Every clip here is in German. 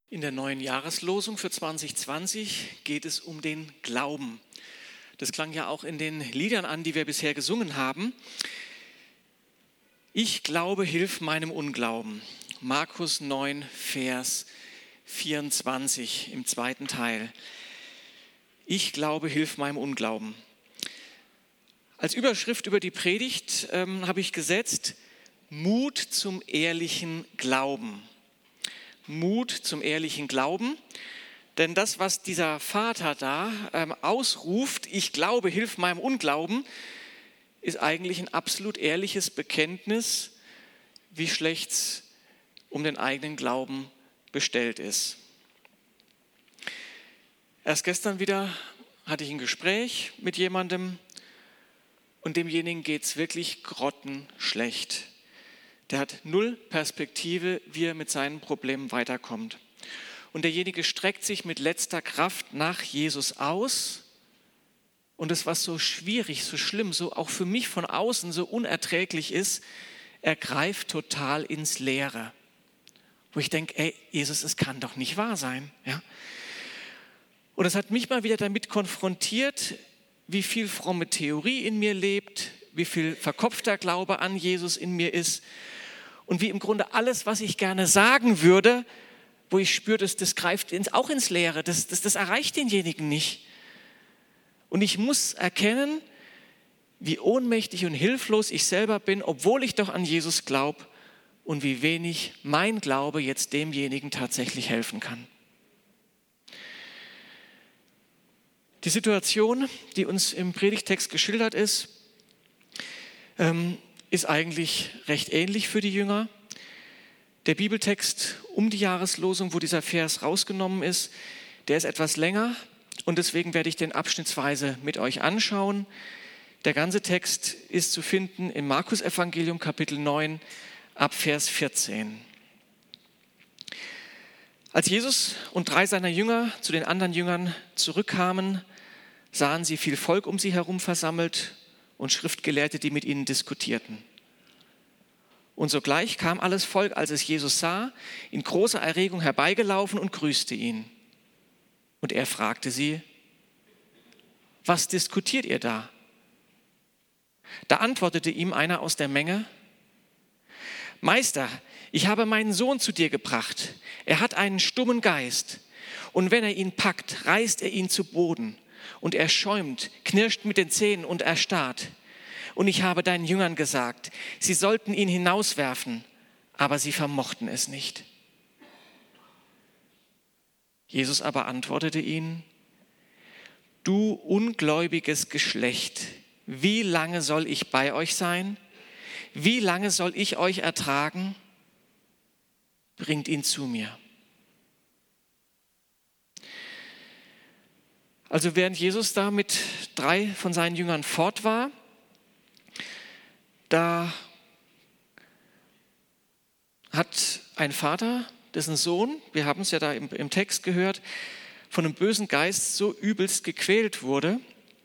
In der neuen Jahreslosung für 2020 geht es um den Glauben. Das klang ja auch in den Liedern an, die wir bisher gesungen haben. Ich glaube, hilf meinem Unglauben. Markus 9, Vers 24 im zweiten Teil. Ich glaube, hilf meinem Unglauben. Als Überschrift über die Predigt habe ich gesetzt, Mut zum ehrlichen Glauben. Mut zum ehrlichen Glauben, denn das, was dieser Vater da ausruft, ich glaube, hilf meinem Unglauben, ist eigentlich ein absolut ehrliches Bekenntnis, wie schlecht es um den eigenen Glauben bestellt ist. Erst gestern wieder hatte ich ein Gespräch mit jemandem und demjenigen geht es wirklich grottenschlecht. Der hat null Perspektive, wie er mit seinen Problemen weiterkommt. Und derjenige streckt sich mit letzter Kraft nach Jesus aus. Und das, was so schwierig, so schlimm, so auch für mich von außen so unerträglich ist, er greift total ins Leere. Wo ich denke, ey, Jesus, es kann doch nicht wahr sein. Ja? Und es hat mich mal wieder damit konfrontiert, wie viel fromme Theorie in mir lebt, wie viel verkopfter Glaube an Jesus in mir ist. Und wie im Grunde alles, was ich gerne sagen würde, wo ich spüre, das greift auch ins Leere, das erreicht denjenigen nicht. Und ich muss erkennen, wie ohnmächtig und hilflos ich selber bin, obwohl ich doch an Jesus glaube und wie wenig mein Glaube jetzt demjenigen tatsächlich helfen kann. Die Situation, die uns im Predigtext geschildert ist eigentlich recht ähnlich für die Jünger. Der Bibeltext um die Jahreslosung, wo dieser Vers rausgenommen ist, der ist etwas länger und deswegen werde ich den abschnittsweise mit euch anschauen. Der ganze Text ist zu finden im Markus-Evangelium, Kapitel 9, ab Vers 14. Als Jesus und 3 seiner Jünger zu den anderen Jüngern zurückkamen, sahen sie viel Volk um sie herum versammelt und Schriftgelehrte, die mit ihnen diskutierten. Und sogleich kam alles Volk, als es Jesus sah, in großer Erregung herbeigelaufen und grüßte ihn. Und er fragte sie, was diskutiert ihr da? Da antwortete ihm einer aus der Menge, Meister, ich habe meinen Sohn zu dir gebracht. Er hat einen stummen Geist. Und wenn er ihn packt, reißt er ihn zu Boden. Und er schäumt, knirscht mit den Zähnen und erstarrt. Und ich habe deinen Jüngern gesagt, sie sollten ihn hinauswerfen, aber sie vermochten es nicht. Jesus aber antwortete ihnen, du ungläubiges Geschlecht, wie lange soll ich bei euch sein? Wie lange soll ich euch ertragen? Bringt ihn zu mir. Also während Jesus da mit 3 von seinen Jüngern fort war, da hat ein Vater, dessen Sohn, wir haben es ja da im Text gehört, von einem bösen Geist so übelst gequält wurde.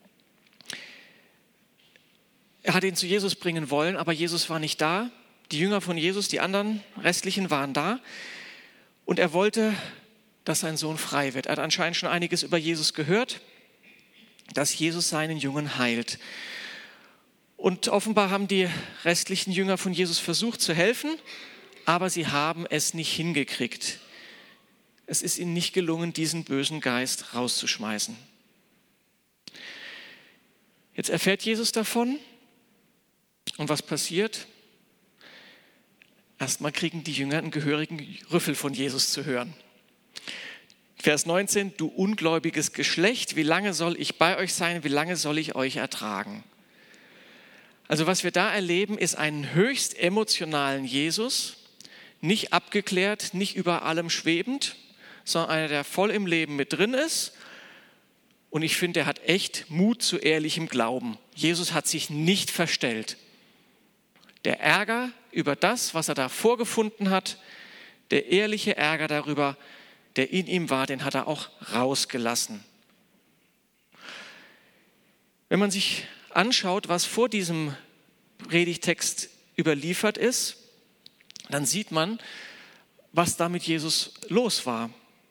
Er hat ihn zu Jesus bringen wollen, aber Jesus war nicht da. Die Jünger von Jesus, die anderen restlichen waren da. Und er wollte, dass sein Sohn frei wird. Er hat anscheinend schon einiges über Jesus gehört, dass Jesus seinen Jungen heilt. Und offenbar haben die restlichen Jünger von Jesus versucht zu helfen, aber sie haben es nicht hingekriegt. Es ist ihnen nicht gelungen, diesen bösen Geist rauszuschmeißen. Jetzt erfährt Jesus davon. Und was passiert? Erstmal kriegen die Jünger einen gehörigen Rüffel von Jesus zu hören. Vers 19, du ungläubiges Geschlecht, wie lange soll ich bei euch sein, wie lange soll ich euch ertragen? Also was wir da erleben, ist einen höchst emotionalen Jesus, nicht abgeklärt, nicht über allem schwebend, sondern einer, der voll im Leben mit drin ist. Und ich finde, er hat echt Mut zu ehrlichem Glauben. Jesus hat sich nicht verstellt. Der Ärger über das, was er da vorgefunden hat, der ehrliche Ärger darüber, der in ihm war, den hat er auch rausgelassen. Wenn man sich anschaut, was vor diesem Predigtext überliefert ist, dann sieht man, was da mit Jesus los war.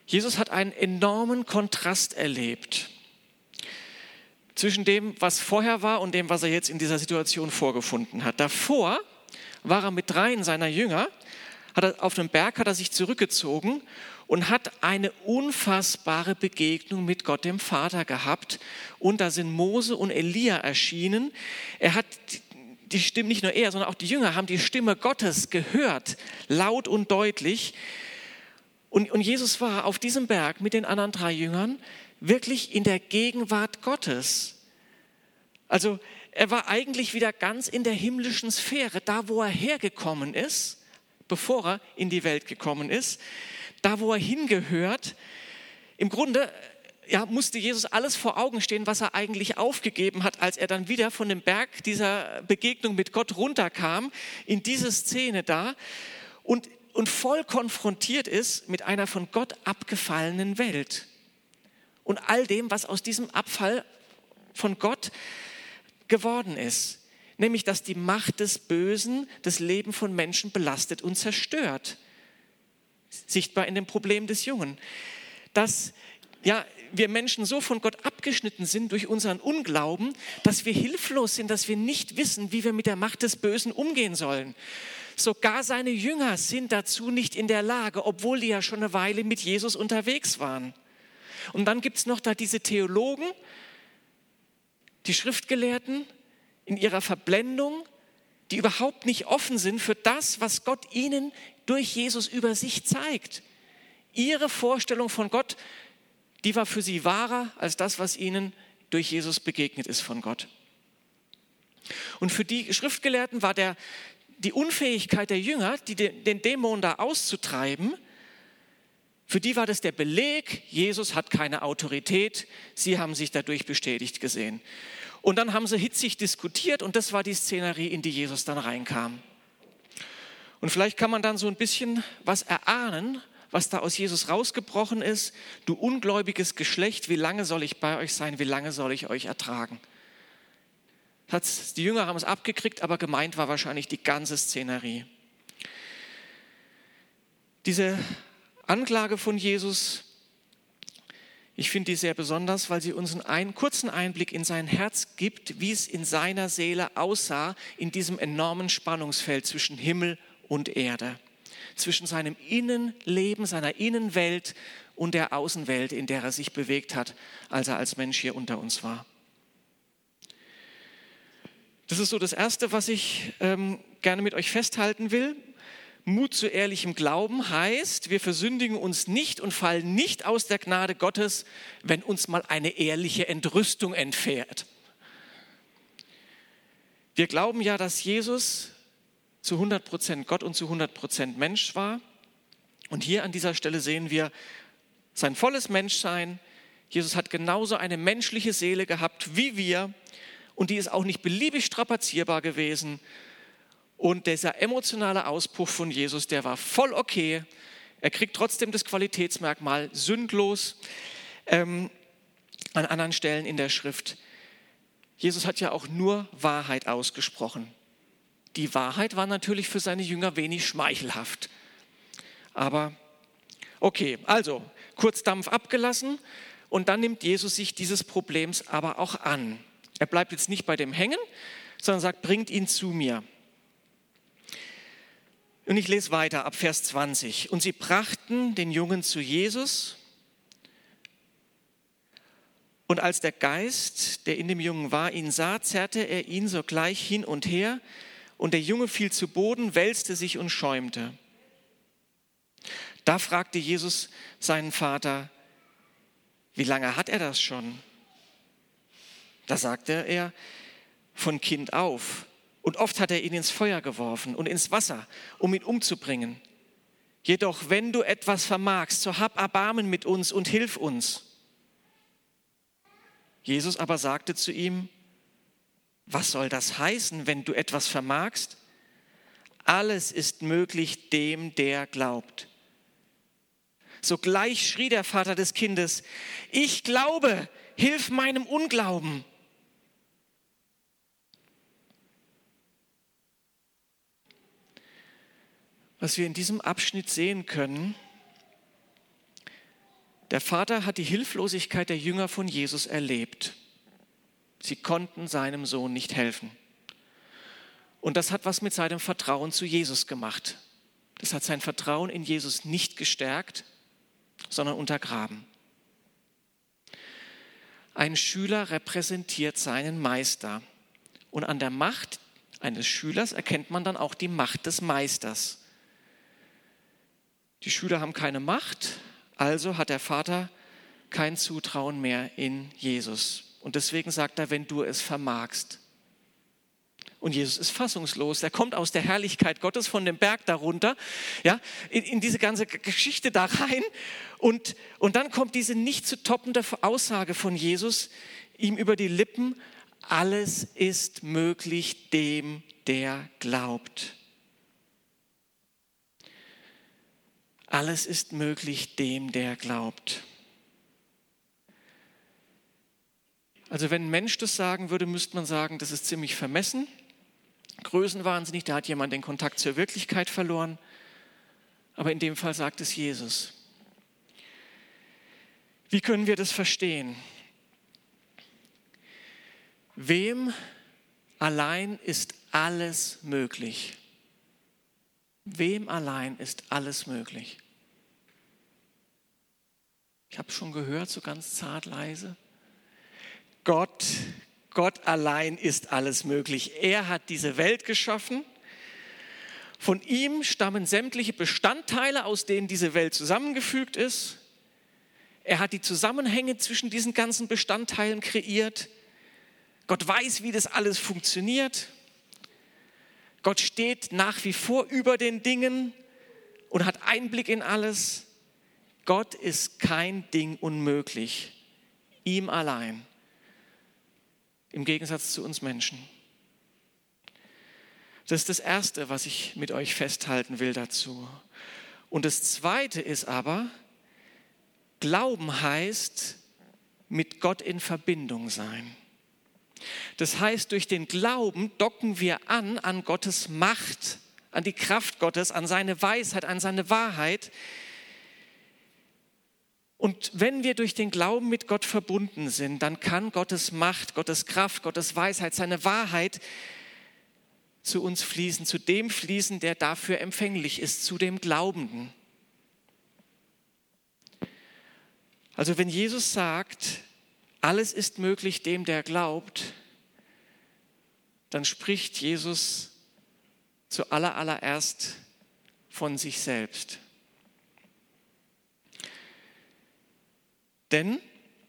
Jesus hat einen enormen Kontrast erlebt zwischen dem, was vorher war und dem, was er jetzt in dieser Situation vorgefunden hat. Davor war er mit 3 seiner Jünger, auf einem Berg hat er sich zurückgezogen und hat eine unfassbare Begegnung mit Gott, dem Vater, gehabt. Und da sind Mose und Elia erschienen. Er hat die Stimme, nicht nur er, sondern auch die Jünger haben die Stimme Gottes gehört, laut und deutlich. Und Jesus war auf diesem Berg mit den anderen 3 Jüngern wirklich in der Gegenwart Gottes. Also er war eigentlich wieder ganz in der himmlischen Sphäre, da wo er hergekommen ist, bevor er in die Welt gekommen ist, da wo er hingehört. Im Grunde musste Jesus alles vor Augen stehen, was er eigentlich aufgegeben hat, als er dann wieder von dem Berg dieser Begegnung mit Gott runterkam, in diese Szene da und voll konfrontiert ist mit einer von Gott abgefallenen Welt und all dem, was aus diesem Abfall von Gott geworden ist. Nämlich, dass die Macht des Bösen das Leben von Menschen belastet und zerstört. Sichtbar in dem Problem des Jungen. Dass wir Menschen so von Gott abgeschnitten sind durch unseren Unglauben, dass wir hilflos sind, dass wir nicht wissen, wie wir mit der Macht des Bösen umgehen sollen. Sogar seine Jünger sind dazu nicht in der Lage, obwohl die ja schon eine Weile mit Jesus unterwegs waren. Und dann gibt es noch da diese Theologen, die Schriftgelehrten, in ihrer Verblendung, die überhaupt nicht offen sind für das, was Gott ihnen durch Jesus über sich zeigt. Ihre Vorstellung von Gott, die war für sie wahrer als das, was ihnen durch Jesus begegnet ist von Gott. Und für die Schriftgelehrten war die Unfähigkeit der Jünger, den Dämon da auszutreiben, für die war das der Beleg, Jesus hat keine Autorität, sie haben sich dadurch bestätigt gesehen. Und dann haben sie hitzig diskutiert und das war die Szenerie, in die Jesus dann reinkam. Und vielleicht kann man dann so ein bisschen was erahnen, was da aus Jesus rausgebrochen ist. Du ungläubiges Geschlecht, wie lange soll ich bei euch sein, wie lange soll ich euch ertragen? Die Jünger haben es abgekriegt, aber gemeint war wahrscheinlich die ganze Szenerie. Diese Anklage von Jesus, ich finde die sehr besonders, weil sie uns einen kurzen Einblick in sein Herz gibt, wie es in seiner Seele aussah, in diesem enormen Spannungsfeld zwischen Himmel und Erde. Zwischen seinem Innenleben, seiner Innenwelt und der Außenwelt, in der er sich bewegt hat, als er als Mensch hier unter uns war. Das ist so das Erste, was ich gerne mit euch festhalten will. Mut zu ehrlichem Glauben heißt, wir versündigen uns nicht und fallen nicht aus der Gnade Gottes, wenn uns mal eine ehrliche Entrüstung entfährt. Wir glauben ja, dass Jesus zu 100% Gott und zu 100% Mensch war. Und hier an dieser Stelle sehen wir sein volles Menschsein. Jesus hat genauso eine menschliche Seele gehabt wie wir und die ist auch nicht beliebig strapazierbar gewesen. Und dieser emotionale Ausbruch von Jesus, der war voll okay. Er kriegt trotzdem das Qualitätsmerkmal sündlos an anderen Stellen in der Schrift. Jesus hat ja auch nur Wahrheit ausgesprochen. Die Wahrheit war natürlich für seine Jünger wenig schmeichelhaft. Aber okay, also kurz Dampf abgelassen und dann nimmt Jesus sich dieses Problems aber auch an. Er bleibt jetzt nicht bei dem hängen, sondern sagt, bringt ihn zu mir. Und ich lese weiter ab Vers 20. Und sie brachten den Jungen zu Jesus. Und als der Geist, der in dem Jungen war, ihn sah, zerrte er ihn sogleich hin und her. Und der Junge fiel zu Boden, wälzte sich und schäumte. Da fragte Jesus seinen Vater, wie lange hat er das schon? Da sagte er, von Kind auf. Und oft hat er ihn ins Feuer geworfen und ins Wasser, um ihn umzubringen. Jedoch, wenn du etwas vermagst, so hab Erbarmen mit uns und hilf uns. Jesus aber sagte zu ihm, was soll das heißen, wenn du etwas vermagst? Alles ist möglich dem, der glaubt. Sogleich schrie der Vater des Kindes, ich glaube, hilf meinem Unglauben. Was wir in diesem Abschnitt sehen können, Der Vater hat die Hilflosigkeit der Jünger von Jesus erlebt. Sie konnten seinem Sohn nicht helfen. Und das hat was mit seinem Vertrauen zu Jesus gemacht. Das hat sein Vertrauen in Jesus nicht gestärkt, sondern untergraben. Ein Schüler repräsentiert seinen Meister. Und an der Macht eines Schülers erkennt man dann auch die Macht des Meisters. Die Schüler haben keine Macht, also hat der Vater kein Zutrauen mehr in Jesus. Und deswegen sagt er, wenn du es vermagst. Und Jesus ist fassungslos. Er kommt aus der Herrlichkeit Gottes von dem Berg darunter, ja, in diese ganze Geschichte da rein. Und dann kommt diese nicht zu toppende Aussage von Jesus ihm über die Lippen: Alles ist möglich dem, der glaubt. Alles ist möglich dem, der glaubt. Also wenn ein Mensch das sagen würde, müsste man sagen, das ist ziemlich vermessen, größenwahnsinnig, da hat jemand den Kontakt zur Wirklichkeit verloren. Aber in dem Fall sagt es Jesus. Wie können wir das verstehen? Wem allein ist alles möglich? Wem allein ist alles möglich? Ich habe schon gehört, so ganz zart leise. Gott allein ist alles möglich. Er hat diese Welt geschaffen. Von ihm stammen sämtliche Bestandteile, aus denen diese Welt zusammengefügt ist. Er hat die Zusammenhänge zwischen diesen ganzen Bestandteilen kreiert. Gott weiß, wie das alles funktioniert. Gott steht nach wie vor über den Dingen und hat Einblick in alles. Gott ist kein Ding unmöglich. Ihm allein. Im Gegensatz zu uns Menschen. Das ist das Erste, was ich mit euch festhalten will dazu. Und das Zweite ist aber, Glauben heißt, mit Gott in Verbindung sein. Das heißt, durch den Glauben docken wir an Gottes Macht, an die Kraft Gottes, an seine Weisheit, an seine Wahrheit. Und wenn wir durch den Glauben mit Gott verbunden sind, dann kann Gottes Macht, Gottes Kraft, Gottes Weisheit, seine Wahrheit zu uns fließen, zu dem fließen, der dafür empfänglich ist, zu dem Glaubenden. Also wenn Jesus sagt, alles ist möglich dem, der glaubt, dann spricht Jesus zuallererst von sich selbst. Denn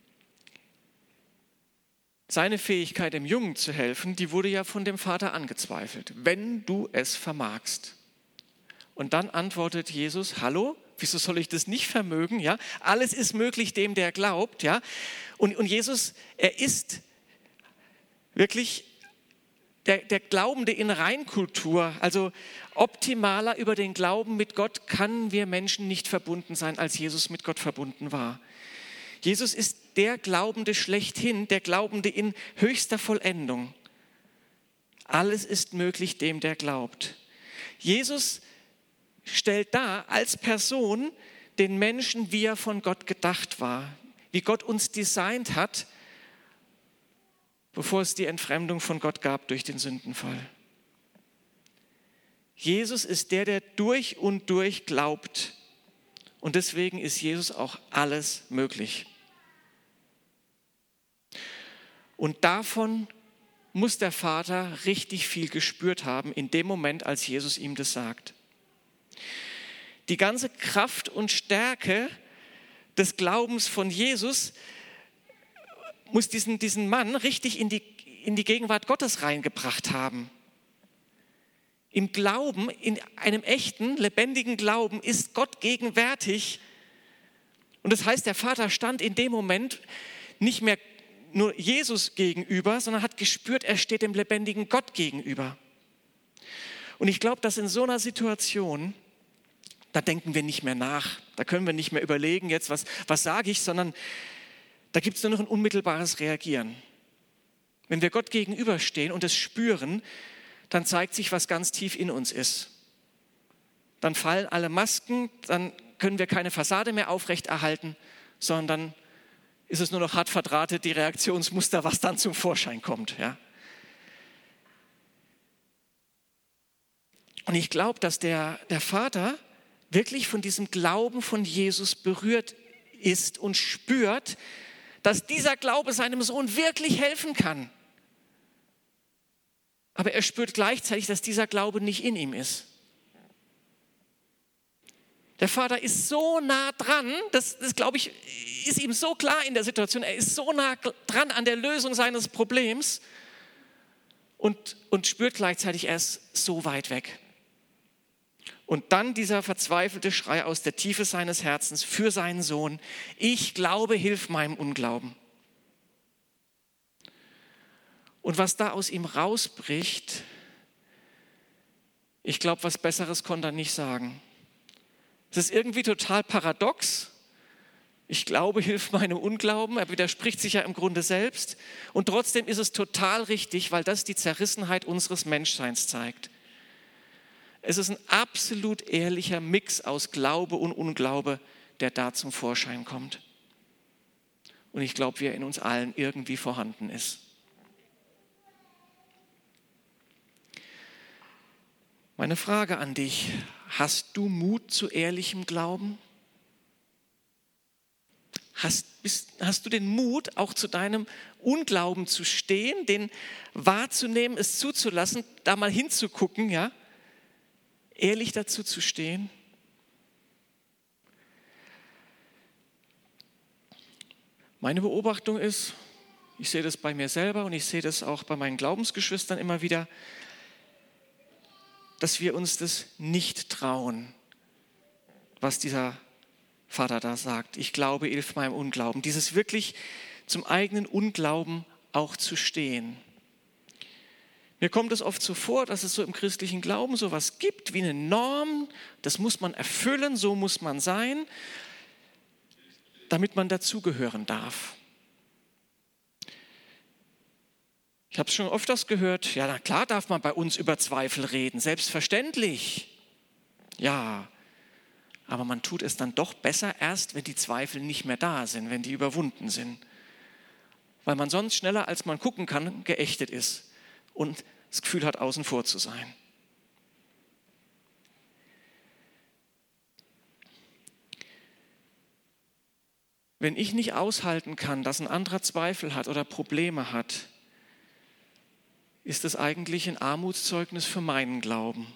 seine Fähigkeit, dem Jungen zu helfen, die wurde ja von dem Vater angezweifelt. Wenn du es vermagst. Und dann antwortet Jesus: Hallo, wieso soll ich das nicht vermögen? Ja, alles ist möglich dem, der glaubt. Ja, und Jesus, er ist wirklich der Glaubende in Reinkultur. Also optimaler über den Glauben mit Gott können wir Menschen nicht verbunden sein, als Jesus mit Gott verbunden war. Jesus ist der Glaubende schlechthin, der Glaubende in höchster Vollendung. Alles ist möglich dem, der glaubt. Jesus stellt dar als Person den Menschen, wie er von Gott gedacht war, wie Gott uns designt hat, bevor es die Entfremdung von Gott gab durch den Sündenfall. Jesus ist der durch und durch glaubt. Und deswegen ist Jesus auch alles möglich. Und davon muss der Vater richtig viel gespürt haben in dem Moment, als Jesus ihm das sagt. Die ganze Kraft und Stärke des Glaubens von Jesus muss diesen Mann richtig in die Gegenwart Gottes reingebracht haben. Im Glauben, in einem echten, lebendigen Glauben ist Gott gegenwärtig. Und das heißt, der Vater stand in dem Moment nicht mehr nur Jesus gegenüber, sondern hat gespürt, er steht dem lebendigen Gott gegenüber. Und ich glaube, dass in so einer Situation, da denken wir nicht mehr nach, da können wir nicht mehr überlegen, jetzt was sage ich, sondern da gibt es nur noch ein unmittelbares Reagieren. Wenn wir Gott gegenüberstehen und es spüren, dann zeigt sich, was ganz tief in uns ist. Dann fallen alle Masken, dann können wir keine Fassade mehr aufrechterhalten, sondern ist es nur noch hart verdrahtet, die Reaktionsmuster, was dann zum Vorschein kommt. Ja? Und ich glaube, dass der Vater wirklich von diesem Glauben von Jesus berührt ist und spürt, dass dieser Glaube seinem Sohn wirklich helfen kann. Aber er spürt gleichzeitig, dass dieser Glaube nicht in ihm ist. Der Vater ist so nah dran, das glaube ich, ist ihm so klar in der Situation, er ist so nah dran an der Lösung seines Problems und spürt gleichzeitig, er ist so weit weg. Und dann dieser verzweifelte Schrei aus der Tiefe seines Herzens für seinen Sohn: Ich glaube, hilf meinem Unglauben. Und was da aus ihm rausbricht, ich glaube, was Besseres konnte er nicht sagen. Es ist irgendwie total paradox. Ich glaube, hilf meinem Unglauben. Er widerspricht sich ja im Grunde selbst. Und trotzdem ist es total richtig, weil das die Zerrissenheit unseres Menschseins zeigt. Es ist ein absolut ehrlicher Mix aus Glaube und Unglaube, der da zum Vorschein kommt. Und ich glaube, wie er in uns allen irgendwie vorhanden ist. Meine Frage an dich: Hast du Mut zu ehrlichem Glauben? Hast du den Mut, auch zu deinem Unglauben zu stehen, den wahrzunehmen, es zuzulassen, da mal hinzugucken, ja? Ehrlich dazu zu stehen? Meine Beobachtung ist, ich sehe das bei mir selber und ich sehe das auch bei meinen Glaubensgeschwistern immer wieder, dass wir uns das nicht trauen, was dieser Vater da sagt. Ich glaube, hilf meinem Unglauben. Dieses wirklich zum eigenen Unglauben auch zu stehen. Mir kommt es oft so vor, dass es so im christlichen Glauben sowas gibt wie eine Norm, das muss man erfüllen, so muss man sein, damit man dazugehören darf. Ich habe es schon öfters gehört, ja, na klar darf man bei uns über Zweifel reden, selbstverständlich. Ja, aber man tut es dann doch besser erst, wenn die Zweifel nicht mehr da sind, wenn die überwunden sind. Weil man sonst schneller, als man gucken kann, geächtet ist und das Gefühl hat, außen vor zu sein. Wenn ich nicht aushalten kann, dass ein anderer Zweifel hat oder Probleme hat, ist das eigentlich ein Armutszeugnis für meinen Glauben.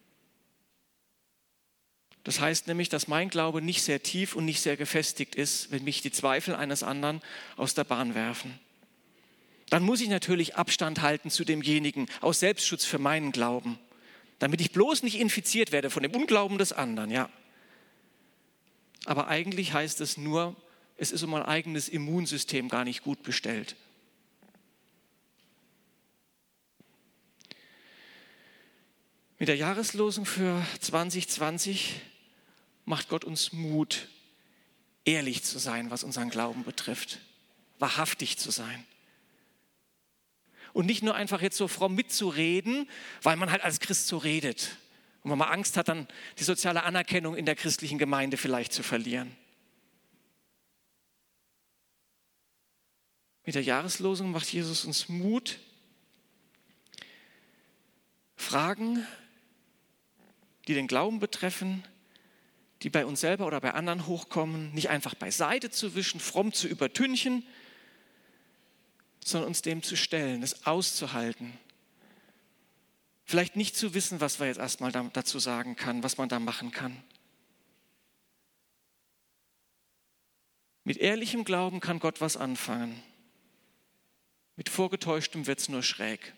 Das heißt nämlich, dass mein Glaube nicht sehr tief und nicht sehr gefestigt ist, wenn mich die Zweifel eines anderen aus der Bahn werfen. Dann muss ich natürlich Abstand halten zu demjenigen, aus Selbstschutz für meinen Glauben, damit ich bloß nicht infiziert werde von dem Unglauben des anderen. Ja. Aber eigentlich heißt es nur, es ist um mein eigenes Immunsystem gar nicht gut bestellt. Mit der Jahreslosung für 2020 macht Gott uns Mut, ehrlich zu sein, was unseren Glauben betrifft, wahrhaftig zu sein. Und nicht nur einfach jetzt so fromm mitzureden, weil man halt als Christ so redet und man mal Angst hat, dann die soziale Anerkennung in der christlichen Gemeinde vielleicht zu verlieren. Mit der Jahreslosung macht Jesus uns Mut, Fragen, die den Glauben betreffen, die bei uns selber oder bei anderen hochkommen, nicht einfach beiseite zu wischen, fromm zu übertünchen, sondern uns dem zu stellen, es auszuhalten. Vielleicht nicht zu wissen, was wir jetzt erstmal dazu sagen kann, was man da machen kann. Mit ehrlichem Glauben kann Gott was anfangen. Mit vorgetäuschtem wird es nur schräg.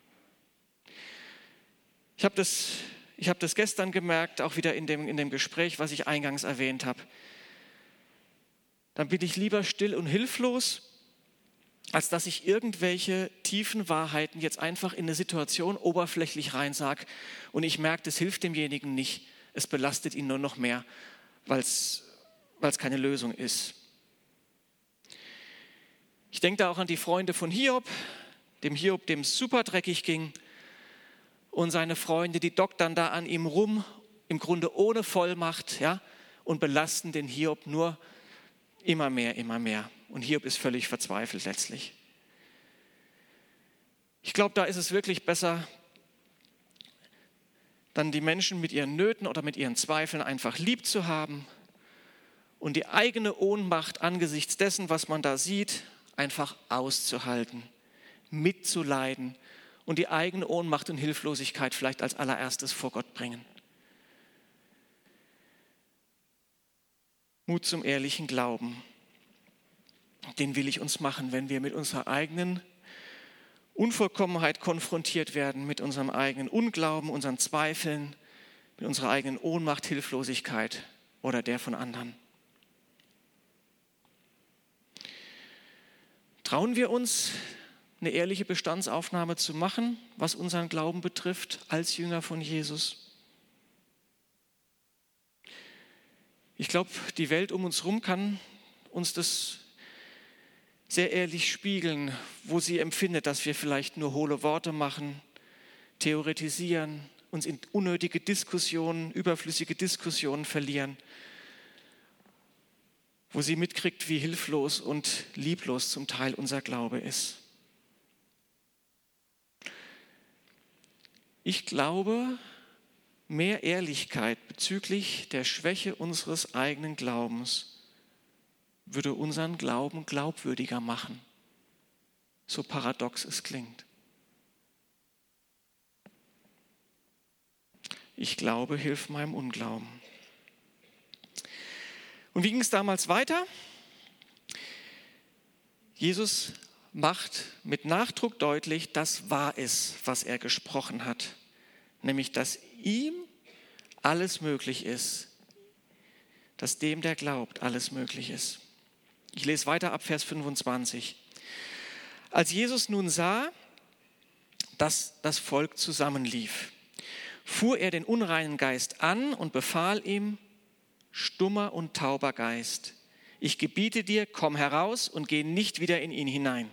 Ich habe das gestern gemerkt, auch wieder in dem Gespräch, was ich eingangs erwähnt habe. Dann bin ich lieber still und hilflos, als dass ich irgendwelche tiefen Wahrheiten jetzt einfach in eine Situation oberflächlich rein sage und ich merke, das hilft demjenigen nicht, es belastet ihn nur noch mehr, weil es keine Lösung ist. Ich denke da auch an die Freunde von Hiob, dem es super dreckig ging, und seine Freunde, die doktern da an ihm rum, im Grunde ohne Vollmacht, ja, und belasten den Hiob nur immer mehr, immer mehr. Und Hiob ist völlig verzweifelt letztlich. Ich glaube, da ist es wirklich besser, dann die Menschen mit ihren Nöten oder mit ihren Zweifeln einfach lieb zu haben und die eigene Ohnmacht angesichts dessen, was man da sieht, einfach auszuhalten, mitzuleiden und die eigene Ohnmacht und Hilflosigkeit vielleicht als allererstes vor Gott bringen. Mut zum ehrlichen Glauben, den will ich uns machen, wenn wir mit unserer eigenen Unvollkommenheit konfrontiert werden, mit unserem eigenen Unglauben, unseren Zweifeln, mit unserer eigenen Ohnmacht, Hilflosigkeit oder der von anderen. Trauen wir uns, eine ehrliche Bestandsaufnahme zu machen, was unseren Glauben betrifft, als Jünger von Jesus? Ich glaube, die Welt um uns herum kann uns das sehr ehrlich spiegeln, wo sie empfindet, dass wir vielleicht nur hohle Worte machen, theoretisieren, uns in unnötige Diskussionen, überflüssige Diskussionen verlieren, wo sie mitkriegt, wie hilflos und lieblos zum Teil unser Glaube ist. Ich glaube, mehr Ehrlichkeit bezüglich der Schwäche unseres eigenen Glaubens würde unseren Glauben glaubwürdiger machen, so paradox es klingt. Ich glaube, hilf meinem Unglauben. Und wie ging es damals weiter? Jesus macht mit Nachdruck deutlich, dass wahr ist, was er gesprochen hat. Nämlich, dass ihm alles möglich ist. Dass dem, der glaubt, alles möglich ist. Ich lese weiter ab Vers 25. Als Jesus nun sah, dass das Volk zusammenlief, fuhr er den unreinen Geist an und befahl ihm: Stummer und tauber Geist, ich gebiete dir, komm heraus und geh nicht wieder in ihn hinein.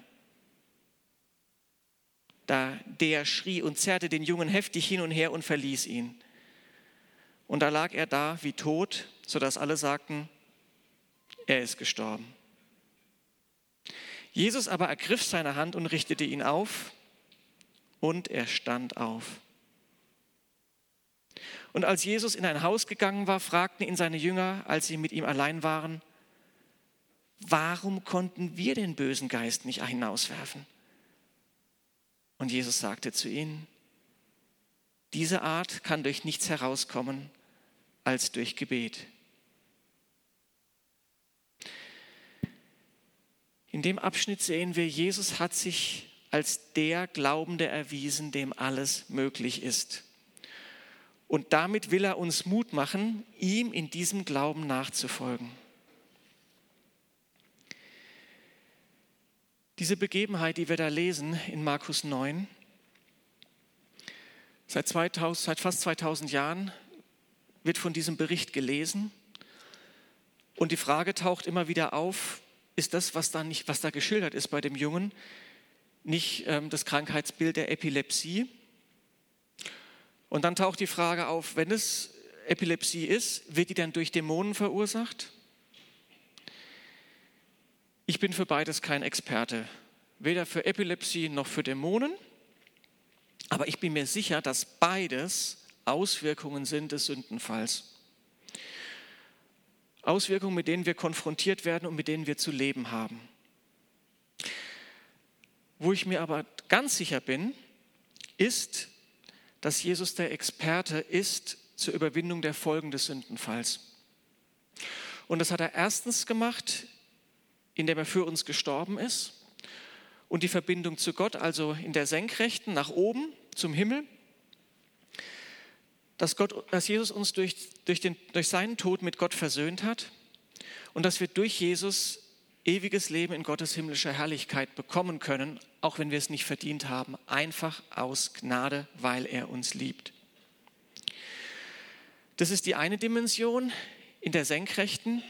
Der schrie und zerrte den Jungen heftig hin und her und verließ ihn. Und da lag er da wie tot, sodass alle sagten, er ist gestorben. Jesus aber ergriff seine Hand und richtete ihn auf, und er stand auf. Und als Jesus in ein Haus gegangen war, fragten ihn seine Jünger, als sie mit ihm allein waren: Warum konnten wir den bösen Geist nicht hinauswerfen? Und Jesus sagte zu ihnen: Diese Art kann durch nichts herauskommen als durch Gebet. In dem Abschnitt sehen wir, Jesus hat sich als der Glaubende erwiesen, dem alles möglich ist. Und damit will er uns Mut machen, ihm in diesem Glauben nachzufolgen. Diese Begebenheit, die wir da lesen in Markus 9, seit fast 2000 Jahren wird von diesem Bericht gelesen. Und die Frage taucht immer wieder auf: Ist das, was da geschildert ist bei dem Jungen, nicht das Krankheitsbild der Epilepsie? Und dann taucht die Frage auf: Wenn es Epilepsie ist, wird die dann durch Dämonen verursacht? Ich bin für beides kein Experte, weder für Epilepsie noch für Dämonen, aber ich bin mir sicher, dass beides Auswirkungen sind des Sündenfalls. Auswirkungen, mit denen wir konfrontiert werden und mit denen wir zu leben haben. Wo ich mir aber ganz sicher bin, ist, dass Jesus der Experte ist zur Überwindung der Folgen des Sündenfalls. Und das hat er erstens gemacht, indem er für uns gestorben ist und die Verbindung zu Gott, also in der Senkrechten nach oben zum Himmel, dass Jesus uns durch seinen Tod mit Gott versöhnt hat und dass wir durch Jesus ewiges Leben in Gottes himmlischer Herrlichkeit bekommen können, auch wenn wir es nicht verdient haben, einfach aus Gnade, weil er uns liebt. Das ist die eine Dimension in der Senkrechten.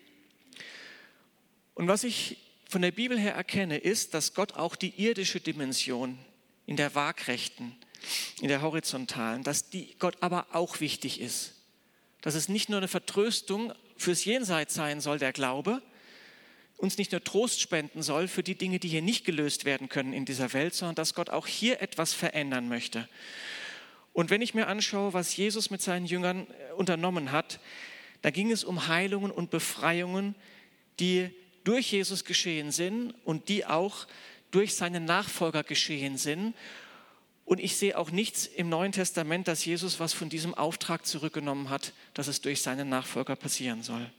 Und was ich von der Bibel her erkenne, ist, dass Gott auch die irdische Dimension in der Waagrechten, in der horizontalen, dass die Gott aber auch wichtig ist. Dass es nicht nur eine Vertröstung fürs Jenseits sein soll, der Glaube, uns nicht nur Trost spenden soll für die Dinge, die hier nicht gelöst werden können in dieser Welt, sondern dass Gott auch hier etwas verändern möchte. Und wenn ich mir anschaue, was Jesus mit seinen Jüngern unternommen hat, da ging es um Heilungen und Befreiungen, die durch Jesus geschehen sind und die auch durch seine Nachfolger geschehen sind. Und ich sehe auch nichts im Neuen Testament, dass Jesus was von diesem Auftrag zurückgenommen hat, dass es durch seine Nachfolger passieren soll.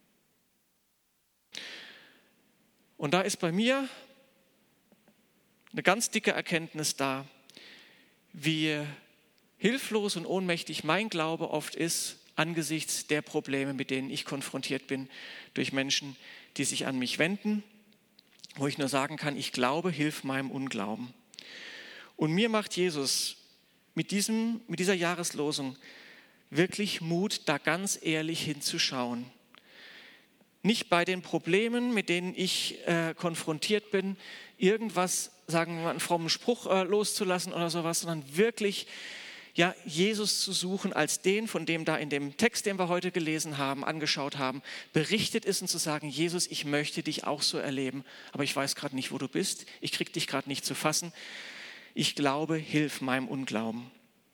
Und da ist bei mir eine ganz dicke Erkenntnis da, wie hilflos und ohnmächtig mein Glaube oft ist angesichts der Probleme, mit denen ich konfrontiert bin durch Menschen, die sich an mich wenden, wo ich nur sagen kann, ich glaube, hilf meinem Unglauben. Und mir macht Jesus mit dieser Jahreslosung wirklich Mut, da ganz ehrlich hinzuschauen. Nicht bei den Problemen, mit denen ich konfrontiert bin, irgendwas, sagen wir mal, einen frommen Spruch loszulassen oder sowas, sondern wirklich ja, Jesus zu suchen als den, von dem da in dem Text, den wir heute gelesen haben, angeschaut haben, berichtet ist und zu sagen, Jesus, ich möchte dich auch so erleben, aber ich weiß gerade nicht, wo du bist, ich kriege dich gerade nicht zu fassen. Ich glaube, hilf meinem Unglauben.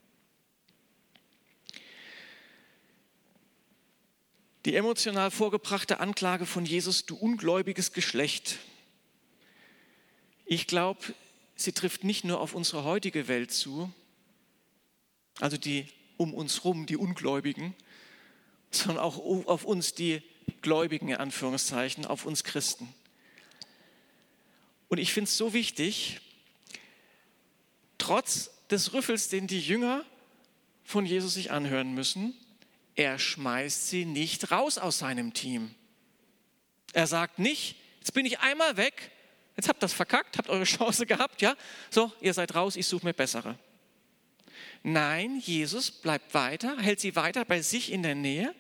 Die emotional vorgebrachte Anklage von Jesus, du ungläubiges Geschlecht. Ich glaube, sie trifft nicht nur auf unsere heutige Welt zu, also die um uns rum, die Ungläubigen, sondern auch auf uns, die Gläubigen, in Anführungszeichen, auf uns Christen. Und ich finde es so wichtig, trotz des Rüffels, den die Jünger von Jesus sich anhören müssen, er schmeißt sie nicht raus aus seinem Team. Er sagt nicht, jetzt bin ich einmal weg, jetzt habt ihr das verkackt, habt eure Chance gehabt, ja? So, ihr seid raus, ich suche mir bessere. Nein, Jesus bleibt weiter, hält sie weiter bei sich in der Nähe.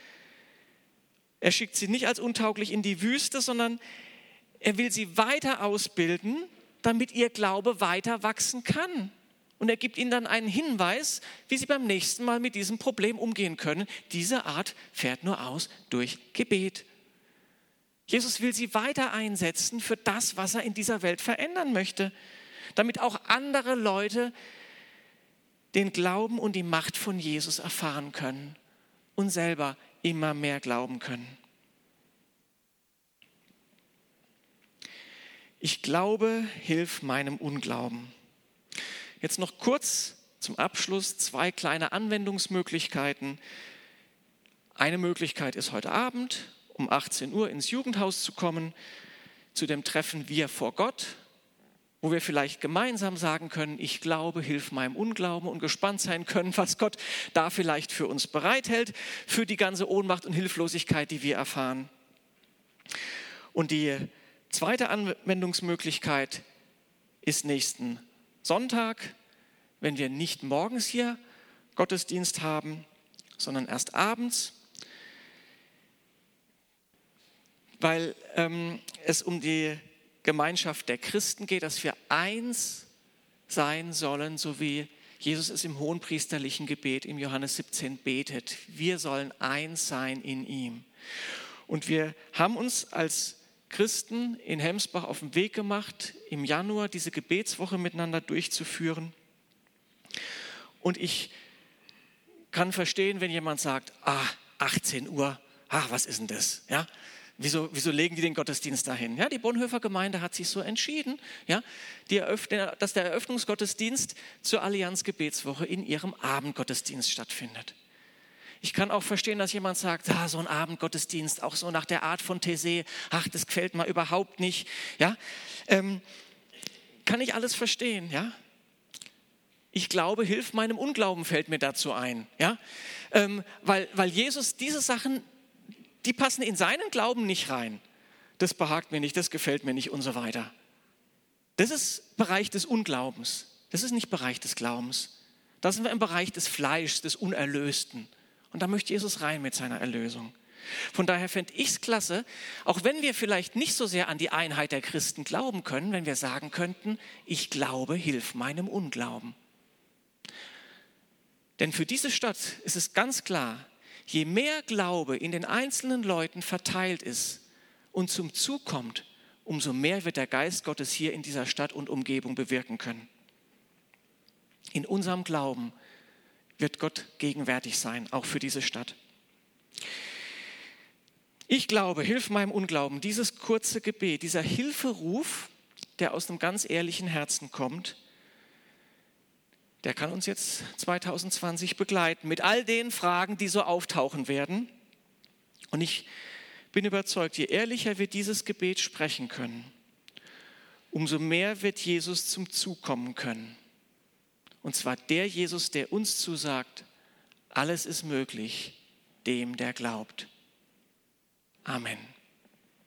Er schickt sie nicht als untauglich in die Wüste, sondern er will sie weiter ausbilden, damit ihr Glaube weiter wachsen kann. Und er gibt ihnen dann einen Hinweis, wie sie beim nächsten Mal mit diesem Problem umgehen können. Diese Art fährt nur aus durch Gebet. Jesus will sie weiter einsetzen für das, was er in dieser Welt verändern möchte, damit auch andere Leute den Glauben und die Macht von Jesus erfahren können und selber immer mehr glauben können. Ich glaube, hilf meinem Unglauben. Jetzt noch kurz zum Abschluss 2 kleine Anwendungsmöglichkeiten. Eine Möglichkeit ist heute Abend um 18 Uhr ins Jugendhaus zu kommen, zu dem Treffen Wir vor Gott, wo wir vielleicht gemeinsam sagen können, ich glaube, hilf meinem Unglauben und gespannt sein können, was Gott da vielleicht für uns bereithält, für die ganze Ohnmacht und Hilflosigkeit, die wir erfahren. Und die zweite Anwendungsmöglichkeit ist nächsten Sonntag, wenn wir nicht morgens hier Gottesdienst haben, sondern erst abends, weil es um die Gemeinschaft der Christen geht, dass wir eins sein sollen, so wie Jesus es im hohenpriesterlichen Gebet im Johannes 17 betet. Wir sollen eins sein in ihm. Und wir haben uns als Christen in Hemsbach auf den Weg gemacht, im Januar diese Gebetswoche miteinander durchzuführen. Und ich kann verstehen, wenn jemand sagt, 18 Uhr, was ist denn das? Ja? Wieso legen die den Gottesdienst dahin? Ja, die Bonhoeffer Gemeinde hat sich so entschieden, ja, dass der Eröffnungsgottesdienst zur Allianz Gebetswoche in ihrem Abendgottesdienst stattfindet. Ich kann auch verstehen, dass jemand sagt, so ein Abendgottesdienst, auch so nach der Art von Thésée, das gefällt mir überhaupt nicht. Ja? Kann ich alles verstehen. Ja? Ich glaube, hilf meinem Unglauben fällt mir dazu ein. Ja? Weil Jesus diese Sachen, die passen in seinen Glauben nicht rein. Das behagt mir nicht, das gefällt mir nicht und so weiter. Das ist Bereich des Unglaubens. Das ist nicht Bereich des Glaubens. Da sind wir im Bereich des Fleischs, des Unerlösten. Und da möchte Jesus rein mit seiner Erlösung. Von daher fände ich es klasse, auch wenn wir vielleicht nicht so sehr an die Einheit der Christen glauben können, wenn wir sagen könnten, ich glaube, hilf meinem Unglauben. Denn für diese Stadt ist es ganz klar, je mehr Glaube in den einzelnen Leuten verteilt ist und zum Zug kommt, umso mehr wird der Geist Gottes hier in dieser Stadt und Umgebung bewirken können. In unserem Glauben wird Gott gegenwärtig sein, auch für diese Stadt. Ich glaube, hilf meinem Unglauben, dieses kurze Gebet, dieser Hilferuf, der aus einem ganz ehrlichen Herzen kommt, der kann uns jetzt 2020 begleiten mit all den Fragen, die so auftauchen werden. Und ich bin überzeugt, je ehrlicher wir dieses Gebet sprechen können, umso mehr wird Jesus zum Zug kommen können. Und zwar der Jesus, der uns zusagt, alles ist möglich, dem, der glaubt. Amen.